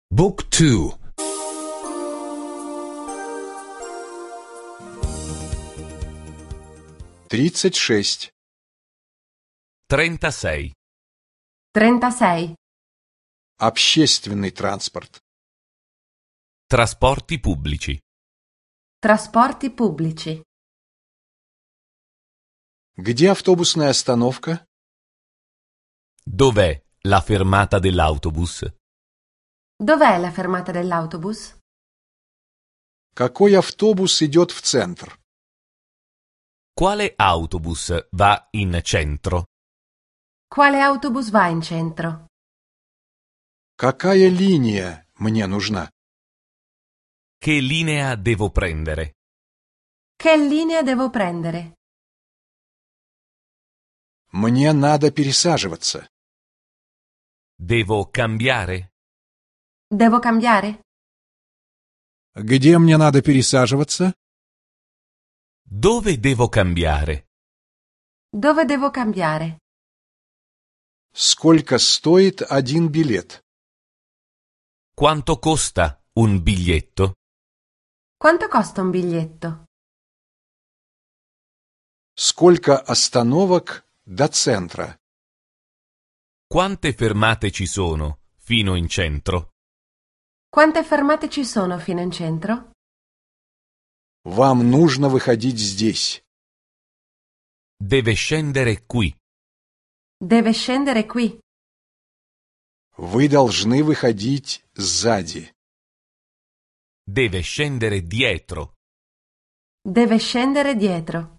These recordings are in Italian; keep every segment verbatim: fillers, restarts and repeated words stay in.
Book two. Тридцать шесть. trentasei. trentasei. Общественный транспорт. Trasporti pubblici. Trasporti pubblici. Где автобусная остановка? Dov'è la fermata dell'autobus? Dov'è la fermata dell'autobus? Какой автобус идет в центр? Quale autobus va in centro? Quale autobus va in centro? Какая линия мне нужна? Che linea devo prendere? Che linea devo prendere? Мне надо пересаживаться. Devo cambiare? Devo cambiare? Где мне надо пересаживаться? Dove devo cambiare? Dove devo cambiare? Сколько стоит один билет? Quanto costa un biglietto? Quanto costa un biglietto? Сколько остановок до центра? Quante fermate ci sono fino in centro? Quante fermate ci sono fino in centro? Вам нужно выходить здесь. Deve scendere qui. Deve scendere qui. Вы должны выходить сзади. Deve scendere dietro. Deve scendere dietro.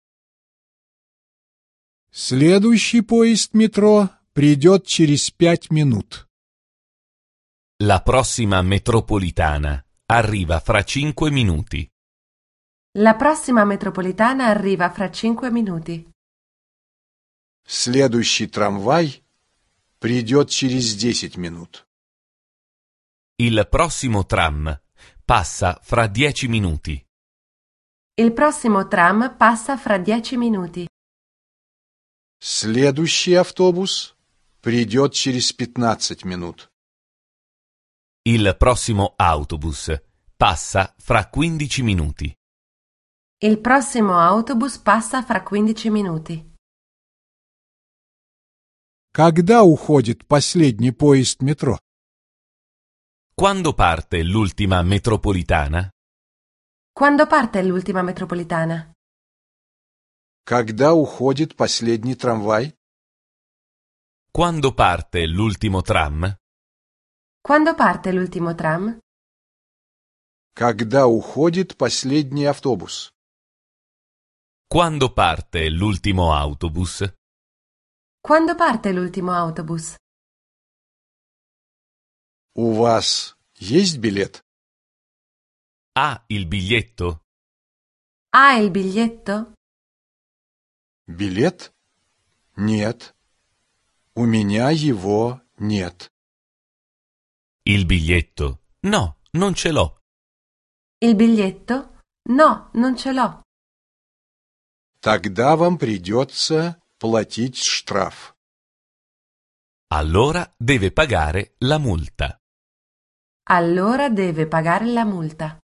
Следующий поезд метро придет через пять минут. La prossima metropolitana arriva fra cinque minuti. La prossima metropolitana arriva fra cinque minuti. Следующий трамвай придет через десять минут. Il prossimo tram passa fra dieci minuti. Il prossimo tram passa fra dieci minuti. Следующий автобус придет через пятнадцать минут. Il prossimo autobus passa fra quindici minuti. Il prossimo autobus passa fra quindici minuti. Когда уходит последний поезд метро? Quando parte l'ultima metropolitana? Quando parte l'ultima metropolitana? Когда уходит последний трамвай? Quando parte l'ultimo tram? Quando parte l'ultimo tram? Когда уходит последний автобус? Quando parte l'ultimo autobus? Quando parte l'ultimo autobus? У вас есть билет? Ha il biglietto? Ha il biglietto? Билет? Нет. У меня его нет. Il biglietto? No, non ce l'ho. Il biglietto? No, non ce l'ho. Тогда вам придется платить штраф. Allora deve pagare la multa. Allora deve pagare la multa.